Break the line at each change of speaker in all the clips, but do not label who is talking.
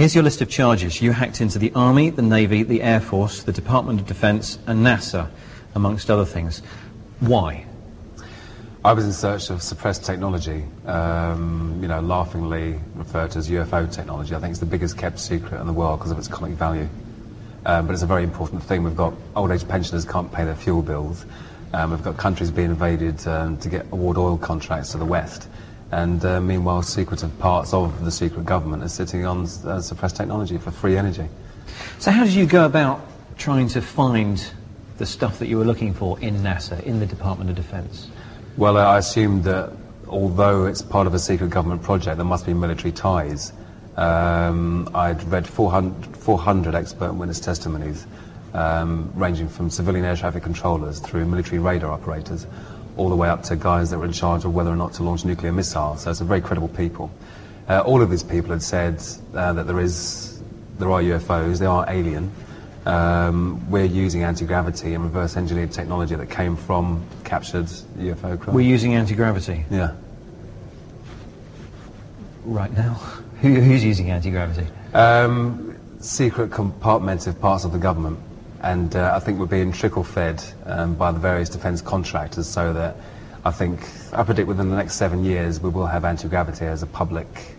Here's your list of charges. You hacked into the Army, the Navy, the Air Force, the Department of Defense and NASA, amongst other things. Why?
I was in search of suppressed technology, laughingly referred to as UFO technology. I think it's the biggest kept secret in the world because of its comic value. But it's a very important thing. We've got old age pensioners can't pay their fuel bills. We've got countries being invaded to get award oil contracts to the West. And meanwhile, secretive parts of the secret government are sitting on suppressed technology for free energy.
So how did you go about trying to find the stuff that you were looking for in NASA, in the Department of Defense?
Well, I assumed that although it's part of a secret government project, there must be military ties. I'd read 400 expert witness testimonies, ranging from civilian air traffic controllers through military radar operators, all the way up to guys that were in charge of whether or not to launch nuclear missiles. So it's a very credible people. All of these people had said that there are UFOs, they are alien. We're using anti-gravity and reverse engineered technology that came from captured UFO craft.
We're using anti-gravity?
Yeah.
Right now? Who's using anti-gravity?
Secret compartmented parts of the government. And I think we're being trickle-fed by the various defence contractors, so that I predict within the next 7 years we will have anti-gravity as a publicly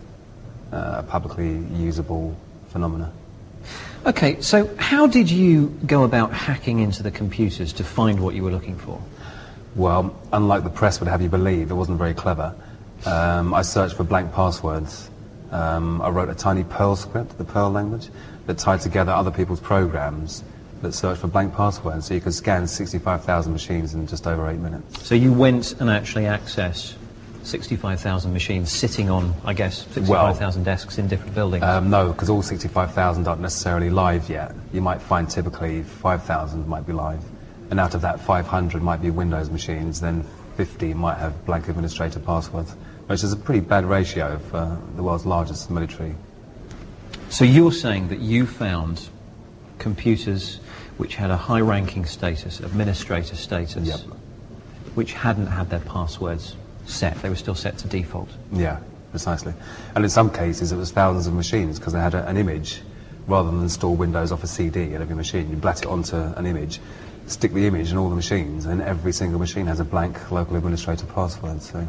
usable phenomena.
Okay, so how did you go about hacking into the computers to find what you were looking for?
Well, unlike the press would have you believe, it wasn't very clever. I searched for blank passwords. I wrote a tiny Perl script, the Perl language, that tied together other people's programs that searched for blank passwords, so you could scan 65,000 machines in just over 8 minutes.
So you went and actually accessed 65,000 machines sitting on, I guess, 65,000 desks in different buildings?
No, because all 65,000 aren't necessarily live yet. You might find typically 5,000 might be live, and out of that 500 might be Windows machines, then 50 might have blank administrator passwords, which is a pretty bad ratio for the world's largest military.
So you're saying that you found computers which had a high-ranking status, administrator status,
yep,
which hadn't had their passwords set. They were still set to default.
Yeah, precisely. And in some cases it was thousands of machines because they had an image. Rather than install Windows off a CD at every machine, you blat it onto an image, stick the image in all the machines, and every single machine has a blank local administrator password. So.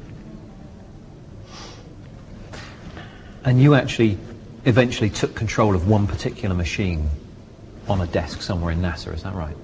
And you actually eventually took control of one particular machine on a desk somewhere in NASA, is that right?